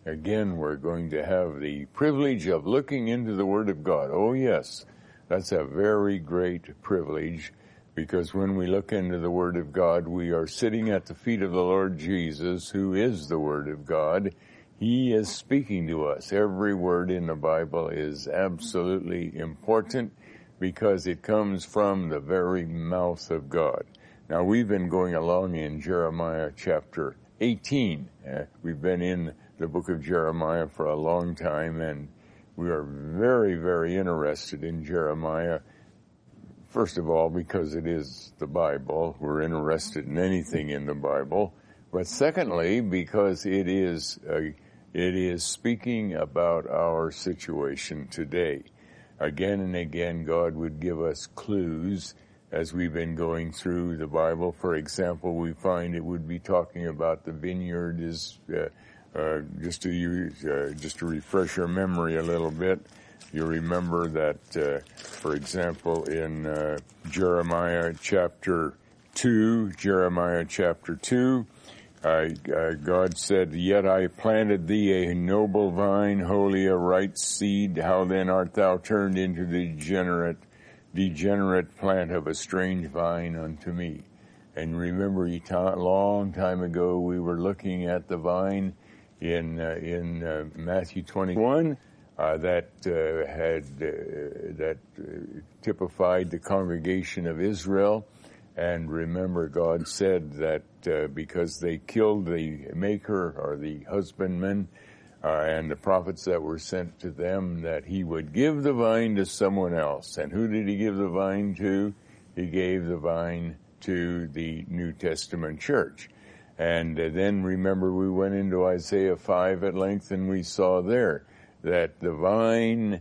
again, we're going to have the privilege of looking into the Word of God. Oh, yes, that's a very great privilege, because when we look into the Word of God, we are sitting at the feet of the Lord Jesus, who is the Word of God. He is speaking to us. Every word in the Bible is absolutely important because it comes from the very mouth of God. Now, we've been going along in Jeremiah chapter 18. We've been in the book of Jeremiah for a long time, and we are very, very interested in Jeremiah. First of all, because it is the Bible. We're interested in anything in the Bible. But secondly, because it is speaking about our situation today. Again and again, God would give us clues as we've been going through the Bible. For example, we find it would be talking about the vineyard is, just to refresh your memory a little bit. You remember that, for example, in Jeremiah chapter 2, God said, "Yet I planted thee a noble vine, wholly a right seed. How then art thou turned into the degenerate plant of a strange vine unto me?" And remember, long time ago, we were looking at the vine in Matthew 21 that typified the congregation of Israel. And remember, God said that because they killed the maker or the husbandman and the prophets that were sent to them, that he would give the vine to someone else. And who did he give the vine to? He gave the vine to the New Testament church. And then remember, we went into Isaiah 5 at length, and we saw there that the vine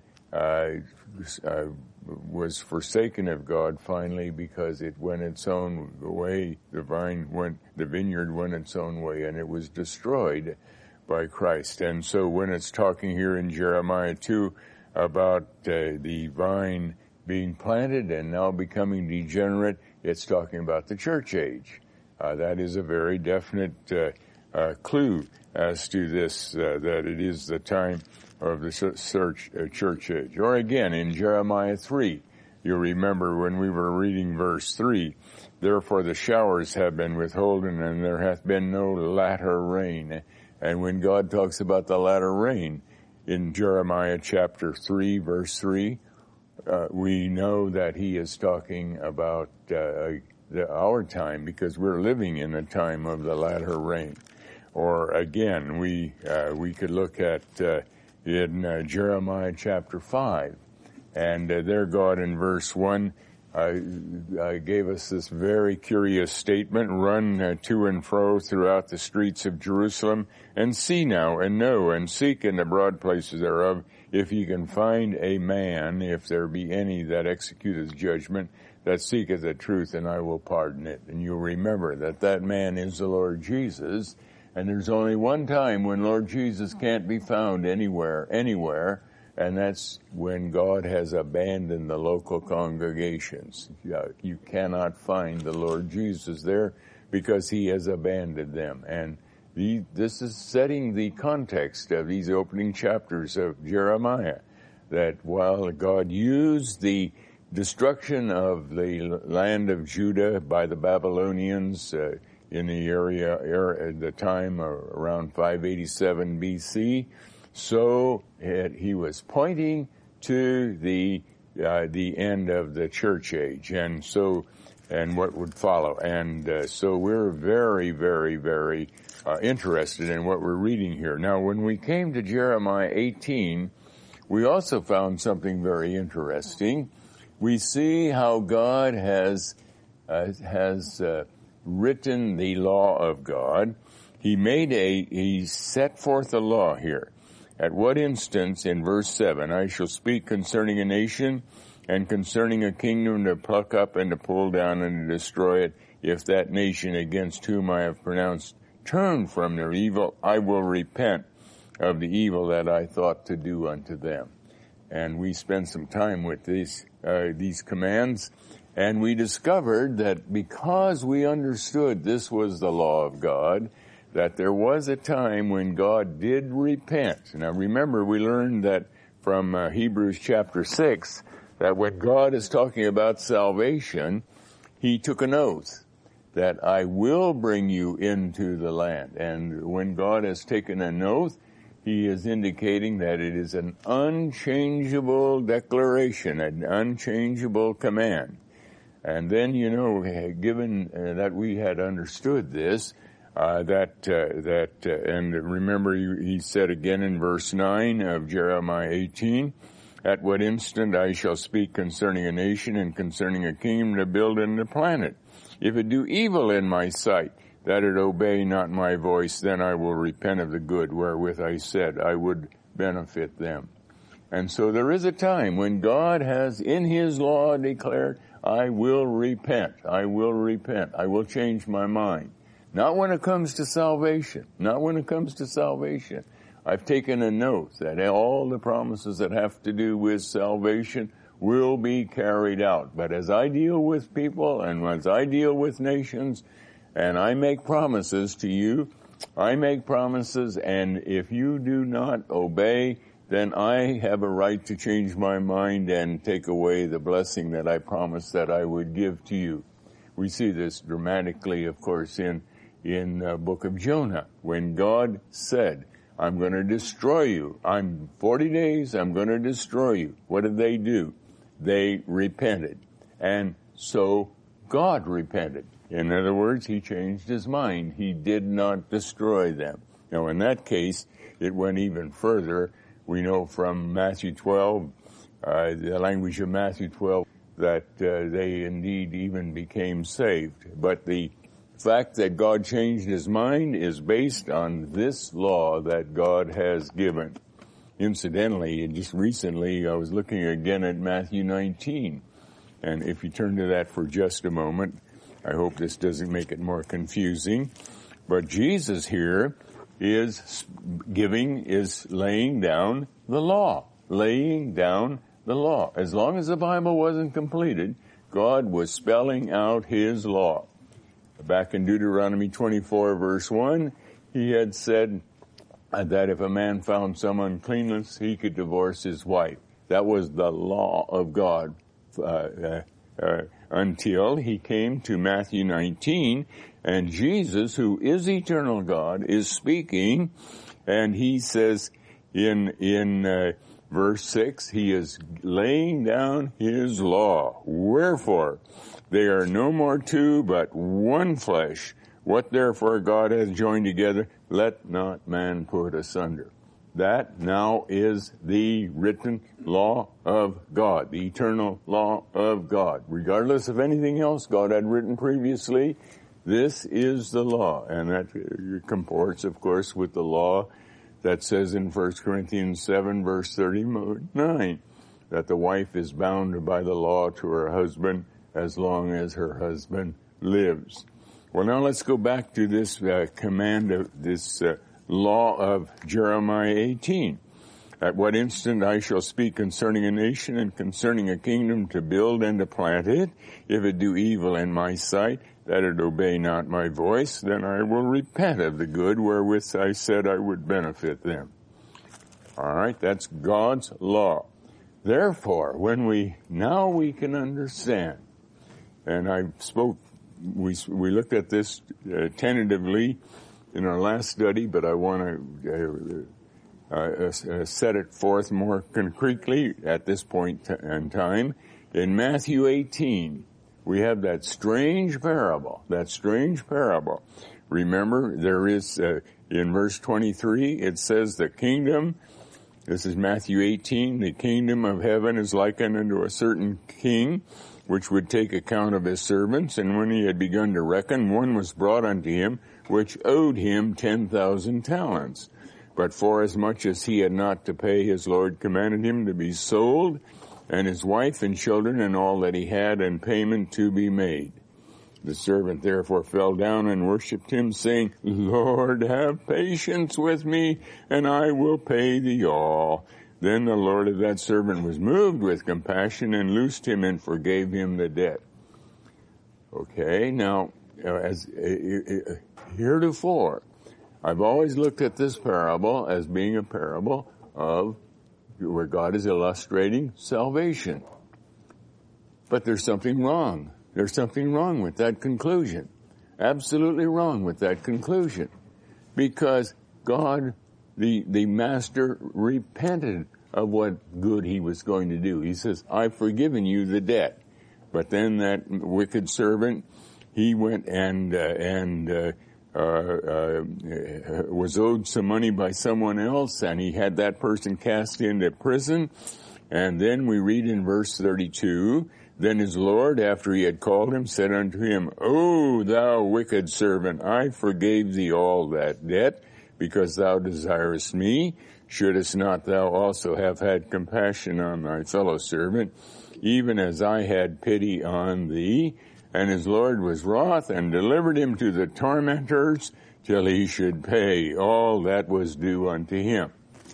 was forsaken of God finally because it went its own way. The vineyard went its own way, and it was destroyed by Christ. And so when it's talking here in Jeremiah 2 about the vine being planted and now becoming degenerate, it's talking about the church age. That is a very definite clue as to this, that it is the time of the church age. Or again, in Jeremiah 3, you remember when we were reading verse 3, "Therefore the showers have been withholden, and there hath been no latter rain." And when God talks about the latter rain in Jeremiah chapter 3, verse 3, we know that he is talking about our time, because we're living in a time of the latter rain. Or again, we could look at in Jeremiah chapter 5, and there God in verse 1 gave us this very curious statement: "Run to and fro throughout the streets of Jerusalem, and see now, and know, and seek in the broad places thereof, if ye can find a man, if there be any that executeth judgment, that seeketh the truth, and I will pardon it." And you'll remember that that man is the Lord Jesus, and there's only one time when Lord Jesus can't be found anywhere, and that's when God has abandoned the local congregations. You cannot find the Lord Jesus there because he has abandoned them. And this is setting the context of these opening chapters of Jeremiah, that while God used the destruction of the land of Judah by the Babylonians in the area at the time around 587 BC, so he was pointing to the end of the church age, and what would follow. And so we're very, very, very interested in what we're reading here. Now, when we came to Jeremiah 18, we also found something very interesting. We see how God has written the law of God. He set forth a law here. At what instance, in verse 7, "I shall speak concerning a nation and concerning a kingdom to pluck up and to pull down and to destroy it. If that nation against whom I have pronounced turn from their evil, I will repent of the evil that I thought to do unto them." And we spent some time with these commands, and we discovered that because we understood this was the law of God, that there was a time when God did repent. Now remember, we learned that from Hebrews chapter 6, that when God is talking about salvation, he took an oath that I will bring you into the land. And when God has taken an oath, he is indicating that it is an unchangeable declaration, an unchangeable command. And then, given that we had understood this, and remember he said again in verse 9 of Jeremiah 18, at what instant I shall speak concerning a nation and concerning a kingdom to build and to plant it. If it do evil in my sight, that it obey not my voice, then I will repent of the good wherewith I said I would benefit them. And so there is a time when God has in his law declared, I will repent, I will repent, I will change my mind. Not when it comes to salvation, not when it comes to salvation. I've taken an oath that all the promises that have to do with salvation will be carried out. But as I deal with people and as I deal with nations, and I make promises to you, I make promises, and if you do not obey, then I have a right to change my mind and take away the blessing that I promised that I would give to you. We see this dramatically, of course, in the book of Jonah, when God said, I'm going to destroy you. 40 days, I'm going to destroy you. What did they do? They repented. And so God repented. In other words, he changed his mind. He did not destroy them. Now, in that case, it went even further. We know from Matthew 12, the language of Matthew 12, that they indeed even became saved. But the fact that God changed his mind is based on this law that God has given. Incidentally, just recently, I was looking again at Matthew 19. And if you turn to that for just a moment, I hope this doesn't make it more confusing. But Jesus here is laying down the law. Laying down the law. As long as the Bible wasn't completed, God was spelling out his law. Back in Deuteronomy 24 verse 1, he had said that if a man found some uncleanness, he could divorce his wife. That was the law of God until he came to Matthew 19, and Jesus, who is eternal God, is speaking, and he says in verse 6, he is laying down his law. Wherefore, they are no more two, but one flesh. What therefore God hath joined together, let not man put asunder. That now is the written law of God, the eternal law of God. Regardless of anything else God had written previously, this is the law. And that comports, of course, with the law that says in 1 Corinthians 7, verse 39, that the wife is bound by the law to her husband as long as her husband lives. Well, now let's go back to this command of this law of Jeremiah 18. At what instant I shall speak concerning a nation and concerning a kingdom to build and to plant it, if it do evil in my sight, that it obey not my voice, then I will repent of the good wherewith I said I would benefit them. All right, that's God's law. Therefore, when we can understand, and we looked at this tentatively in our last study, but I want to set it forth more concretely at this point in time. In Matthew 18, we have that strange parable. Remember, there is, in verse 23, it says the kingdom, this is Matthew 18, the kingdom of heaven is likened unto a certain king, which would take account of his servants, and when he had begun to reckon, one was brought unto him, which owed him 10,000 talents. But forasmuch as he had not to pay, his Lord commanded him to be sold, and his wife and children and all that he had, and payment to be made. The servant therefore fell down and worshipped him, saying, Lord, have patience with me, and I will pay thee all. Then the Lord of that servant was moved with compassion and loosed him and forgave him the debt. Okay, now, as heretofore, I've always looked at this parable as being a parable of where God is illustrating salvation. But there's something wrong. There's something wrong with that conclusion. Absolutely wrong with that conclusion. Because God, the master, repented of what good he was going to do. He says, I've forgiven you the debt. But then that wicked servant, he went and was owed some money by someone else, and he had that person cast into prison. And then we read in verse 32, then his Lord, after he had called him, said unto him, O thou wicked servant, I forgave thee all that debt, because thou desirest me. Shouldest not thou also have had compassion on thy fellow servant, even as I had pity on thee? And his Lord was wroth and delivered him to the tormentors till he should pay all that was due unto him.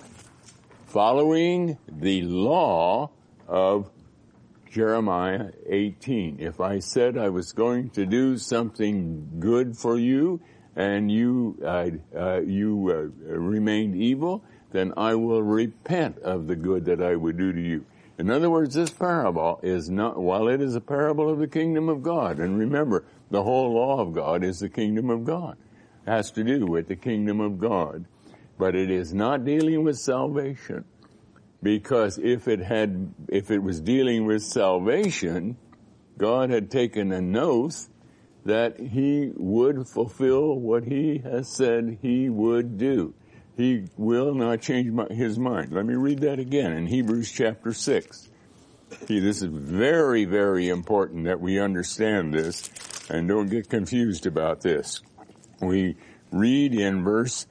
Following the law of Jeremiah 18. If I said I was going to do something good for you and you remained evil, then I will repent of the good that I would do to you. In other words, this parable is not, while it is a parable of the kingdom of God, and remember, the whole law of God is the kingdom of God. It has to do with the kingdom of God. But it is not dealing with salvation. Because if it was dealing with salvation, God had taken an oath that he would fulfill what he has said he would do. He will not change his mind. Let me read that again in Hebrews chapter 6. See, this is very, very important that we understand this and don't get confused about this. We read in verse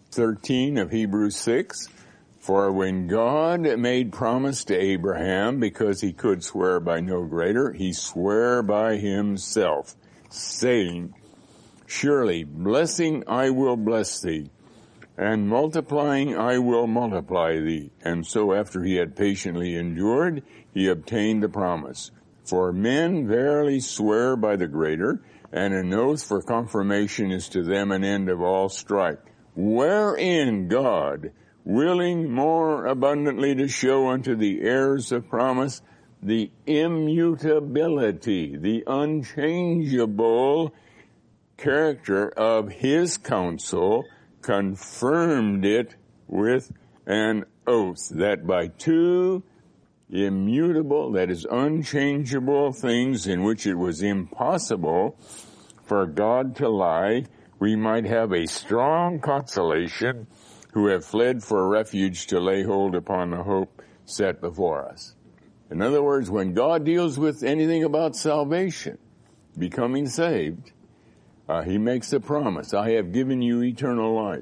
13 of Hebrews 6, for when God made promise to Abraham, because he could swear by no greater, he swore by himself, saying, surely blessing I will bless thee, and multiplying I will multiply thee. And so after he had patiently endured, he obtained the promise. For men verily swear by the greater, and an oath for confirmation is to them an end of all strife. Wherein God, willing more abundantly to show unto the heirs of promise the immutability, the unchangeable character of his counsel, confirmed it with an oath, that by two immutable, that is unchangeable things in which it was impossible for God to lie, we might have a strong consolation who have fled for refuge to lay hold upon the hope set before us. In other words, when God deals with anything about salvation, becoming saved, he makes a promise. I have given you eternal life.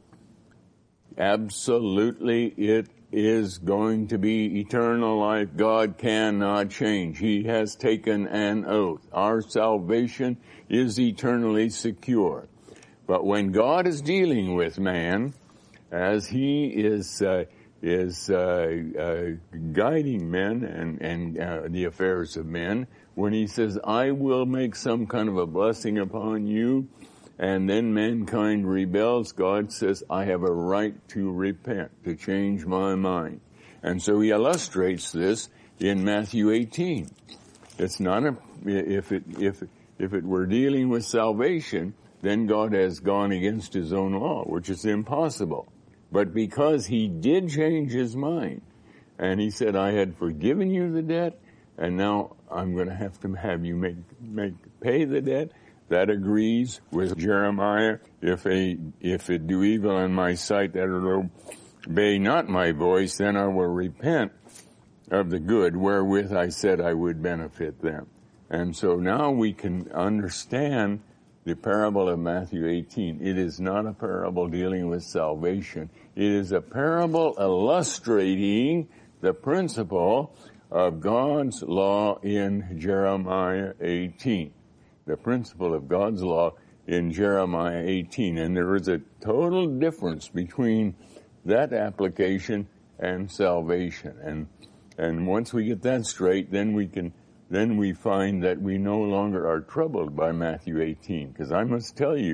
Absolutely, it is going to be eternal life. God cannot change. He has taken an oath. Our salvation is eternally secure. But when God is dealing with man, as he is guiding men and the affairs of men, when he says, I will make some kind of a blessing upon you, and then mankind rebels, God says, I have a right to repent, to change my mind. And so he illustrates this in Matthew 18. It's not if it were dealing with salvation, then God has gone against his own law, which is impossible. But because he did change his mind, and he said, I had forgiven you the debt, and now I'm going to have you pay the debt, that agrees with Jeremiah. If it do evil in my sight, that it obey not my voice, then I will repent of the good wherewith I said I would benefit them. And so now we can understand the parable of Matthew 18. It is not a parable dealing with salvation. It is a parable illustrating the principle of God's law in Jeremiah 18. The principle of God's law in Jeremiah 18. And there is a total difference between that application and salvation. And once we get that straight, then we find that we no longer are troubled by Matthew 18. Because I must tell you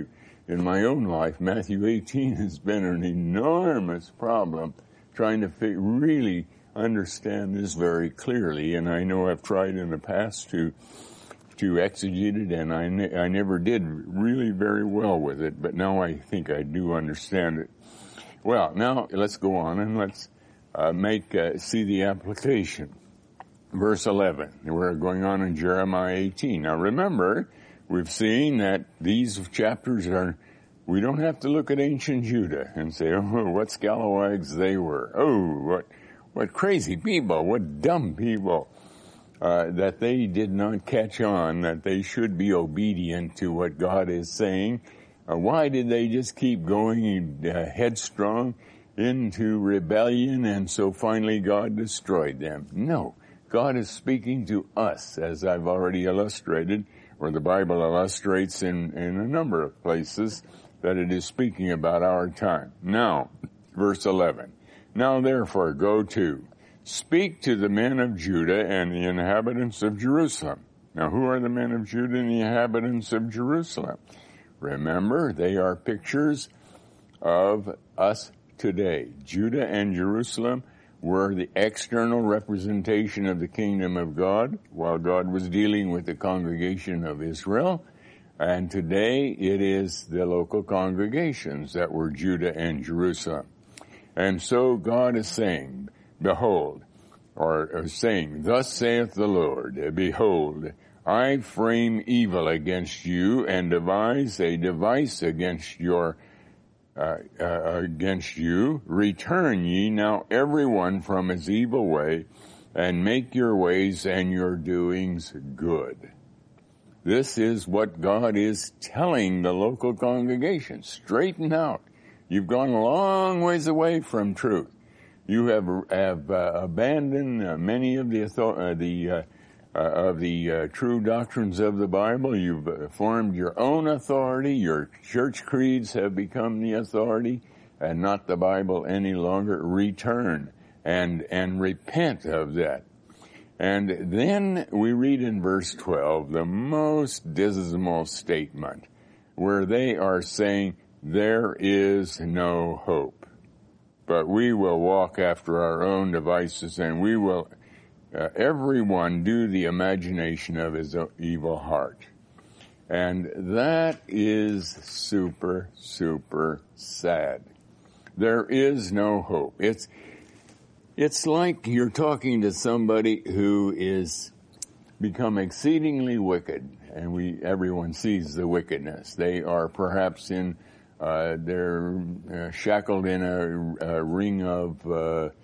in my own life, Matthew 18 has been an enormous problem trying to really understand this very clearly. And I know I've tried in the past to exegete it, and I never did really very well with it, but now I think I do understand it. Well, now let's go on and let's see the application. Verse 11, we're going on in Jeremiah 18. Now remember, we've seen that these chapters we don't have to look at ancient Judah and say, oh, what scalawags they were. Oh, what crazy people, what dumb people. That they did not catch on, that they should be obedient to what God is saying. Why did they just keep going headstrong into rebellion, and so finally God destroyed them? No, God is speaking to us, as I've already illustrated, or the Bible illustrates in a number of places, that it is speaking about our time. Now, verse 11, now therefore go to, speak to the men of Judah and the inhabitants of Jerusalem. Now, who are the men of Judah and the inhabitants of Jerusalem? Remember, they are pictures of us today. Judah and Jerusalem were the external representation of the kingdom of God while God was dealing with the congregation of Israel. And today it is the local congregations that were Judah and Jerusalem. And so God is saying, behold, or saying, thus saith the Lord, behold, I frame evil against you and devise a device against you. Return ye now every one from his evil way, and make your ways and your doings good. This is what God is telling the local congregation. Straighten out. You've gone a long ways away from truth. You have abandoned many of the true doctrines of the Bible. You've formed your own authority. Your church creeds have become the authority and not the Bible any longer. Return and repent of that. And then we read in verse 12 the most dismal statement where they are saying, there is no hope, but we will walk after our own devices, and we will everyone do the imagination of his evil heart. And that is super, super sad. There is no hope. It's like you're talking to somebody who is become exceedingly wicked, and everyone sees the wickedness. They are perhaps they're shackled in a ring of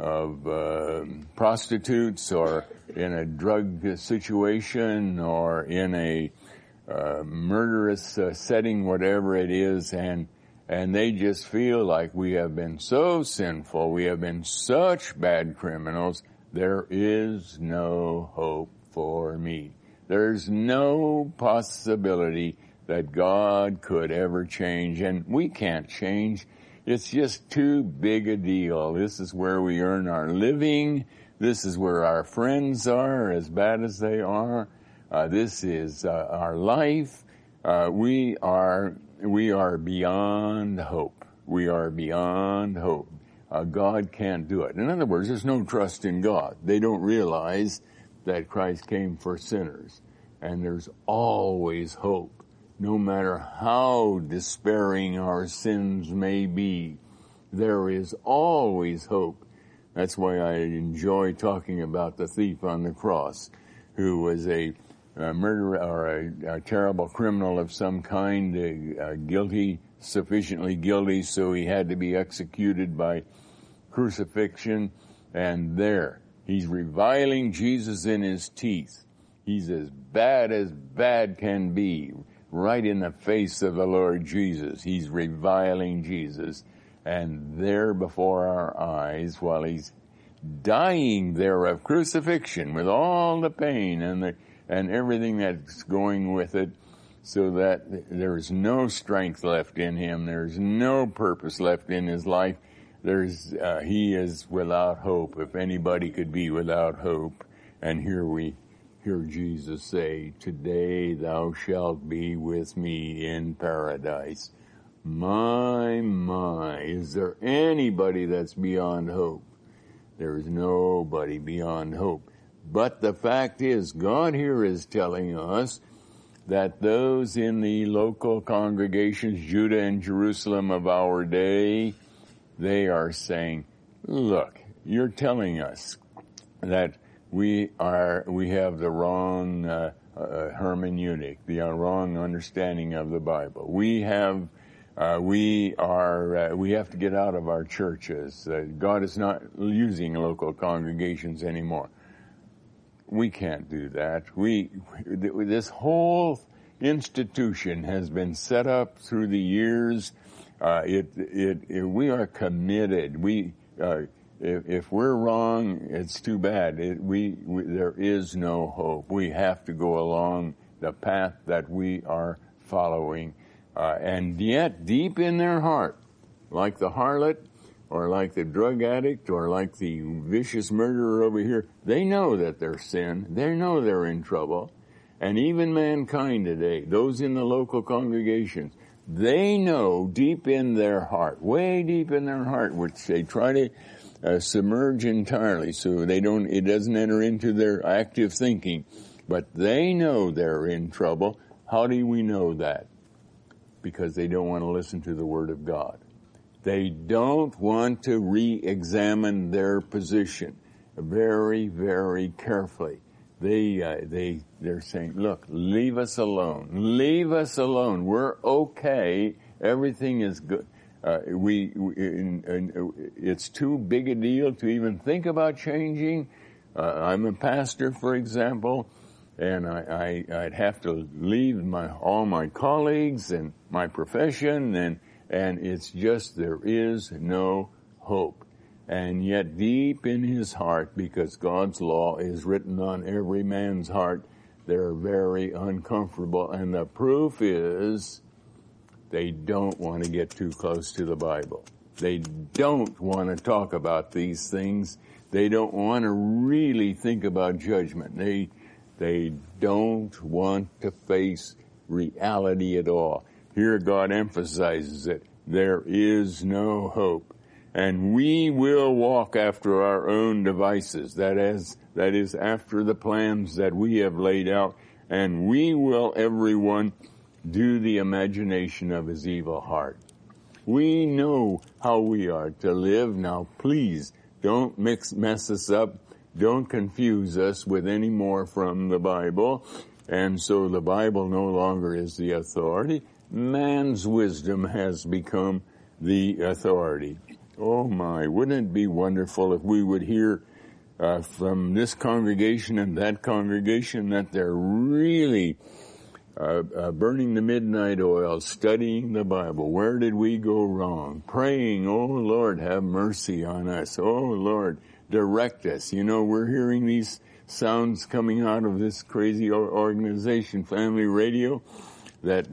prostitutes, or in a drug situation, or in a murderous setting, whatever it is, and they just feel like we have been so sinful, we have been such bad criminals, there is no hope for me. There's no possibility that God could ever change, and we can't change. It's just too big a deal. This is where we earn our living. This is where our friends are, as bad as they are. This is our life. We are beyond hope. We are beyond hope. God can't do it. In other words, there's no trust in God. They don't realize that Christ came for sinners. And there's always hope. No matter how despairing our sins may be, there is always hope. That's why I enjoy talking about the thief on the cross, who was a murderer or a terrible criminal of some kind, guilty, sufficiently guilty, so he had to be executed by crucifixion. And there, he's reviling Jesus in his teeth. He's as bad can be, right in the face of the Lord Jesus. He's reviling Jesus. And there before our eyes, while he's dying there of crucifixion with all the pain and everything that's going with it, so that there's no strength left in him, there's no purpose left in his life, he is without hope, if anybody could be without hope. And here we hear Jesus say, "Today thou shalt be with me in paradise." My, is there anybody that's beyond hope? There is nobody beyond hope. But the fact is, God here is telling us that those in the local congregations, Judah and Jerusalem of our day, they are saying, look, you're telling us that we have the wrong hermeneutic, the wrong understanding of the Bible. We have to get out of our churches. God is not using local congregations anymore. We can't do that. This whole institution has been set up through the years. We are committed. If we're wrong, it's too bad. There is no hope. We have to go along the path that we are following. And yet, deep in their heart, like the harlot, or like the drug addict, or like the vicious murderer over here, they know that they're sin. They know they're in trouble. And even mankind today, those in the local congregations, they know deep in their heart, way deep in their heart, which they try to submerge entirely so it doesn't enter into their active thinking. But they know they're in trouble. How do we know that? Because they don't want to listen to the Word of God. They don't want to re-examine their position very, very carefully. They're saying, look, leave us alone. Leave us alone. We're okay. Everything is good. It's too big a deal to even think about changing. I'm a pastor, for example, and I'd have to leave all my colleagues and my profession, and it's just, there is no hope. And yet deep in his heart, because God's law is written on every man's heart, they're very uncomfortable. And the proof is they don't want to get too close to the Bible. They don't want to talk about these things. They don't want to really think about judgment. They don't want to face reality at all. Here God emphasizes it. There is no hope. And we will walk after our own devices. That is after the plans that we have laid out. And we will, everyone, do the imagination of his evil heart. We know how we are to live. Now, please, don't mess us up. Don't confuse us with any more from the Bible. And so the Bible no longer is the authority. Man's wisdom has become the authority. Oh my, wouldn't it be wonderful if we would hear from this congregation and that congregation that they're really burning the midnight oil, studying the Bible. Where did we go wrong? Praying, oh Lord, have mercy on us. Oh Lord, direct us. You know, we're hearing these sounds coming out of this crazy organization, Family Radio, that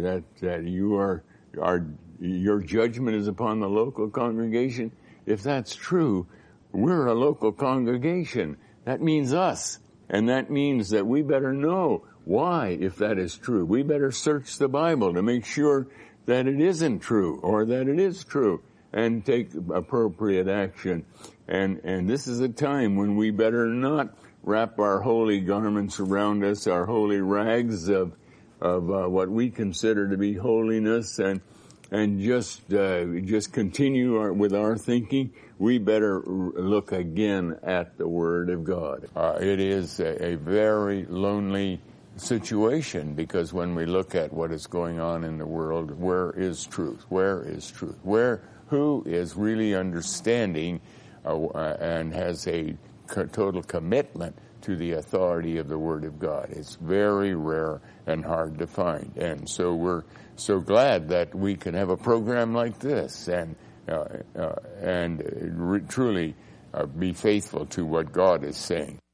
your judgment is upon the local congregation. If that's true, we're a local congregation. That means us. And that means that we better know why, if that is true. We better search the Bible to make sure that it isn't true or that it is true and take appropriate action. And this is a time when we better not wrap our holy garments around us, our holy rags of what we consider to be holiness, and just continue with our thinking. We better look again at the Word of God. It is a very lonely situation, because when we look at what is going on in the world, where is truth? Where is truth? Who is really understanding and has a total commitment to the authority of the Word of God? It's very rare and hard to find. And so we're so glad that we can have a program like this and truly be faithful to what God is saying.